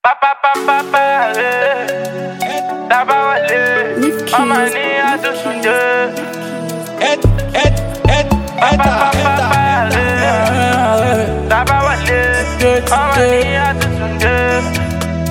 Papa, papa, papa, Tabawale, Amani, Adusunde, Papa, papa, Tabawale, Amani, Adusunde.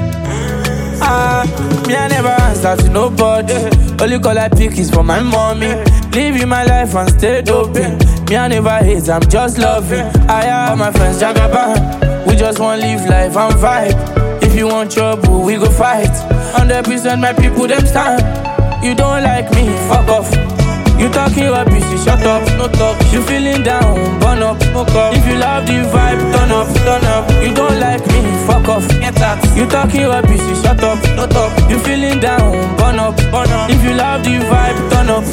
Me I never answer to nobody. Only call I pick is for my mommy. Living my life and stay doping. Me I never hate, I'm just loving. I have all my friends Jagaban. We just want live life and vibe. If you want trouble, we go fight. 100% my people them stand. You don't like me, fuck off. You talking rubbish, you shut up, no talk. You feeling down, burn up, smoke up. If you love the vibe, turn up, turn up. You don't like me, fuck off, get out. You talking rubbish, you shut up, no talk. You feeling down, burn up, burn up. If you love the vibe, turn up.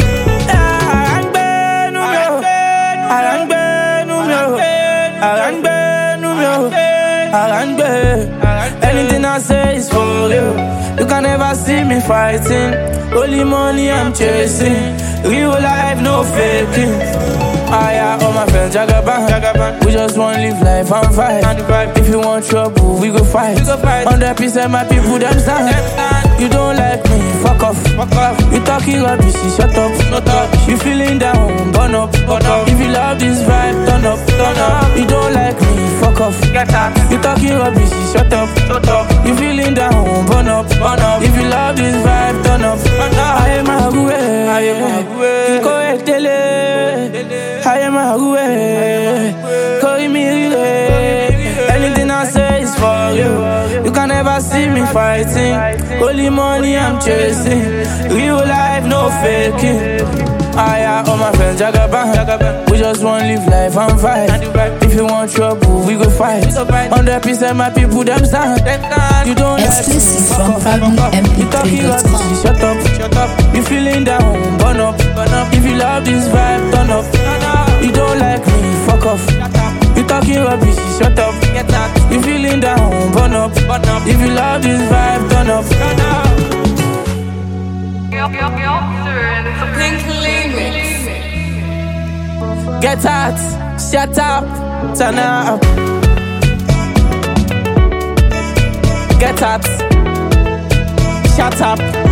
Anything I say is for you. You can never see me fighting. Only money I'm chasing. Real life, no faking. I have all my friends Jagaban. We just want live life and fight. If you want trouble, we go fight. 100% my people them stand. You don't like me, fuck off. You talking rubbish, shut up, no talk. You feeling down, burn up. If you love this vibe, turn up, turn up. You don't like me, fuck off. You talking rubbish, shut up, no talk. You feeling down, burn up. If you love this vibe, turn up. I am a way. Go ahead, tele. I am a way. Call me anything I say is for you. You can never see me fighting. Only money I'm chasing. Real life, no faking. I have all my friends Jagaban. We just want live life and fight. If you want trouble, we go fight. 100% my people them stand. You don't exclusive from FabulMP3.com. Shut up. You feeling down, burn up. If you love this vibe, turn up. You don't like me, fuck off. You talking rubbish, shut up. You feeling down, burn up. If you love this vibe, turn up. Get out, shut up, turn up. Get out, shut up.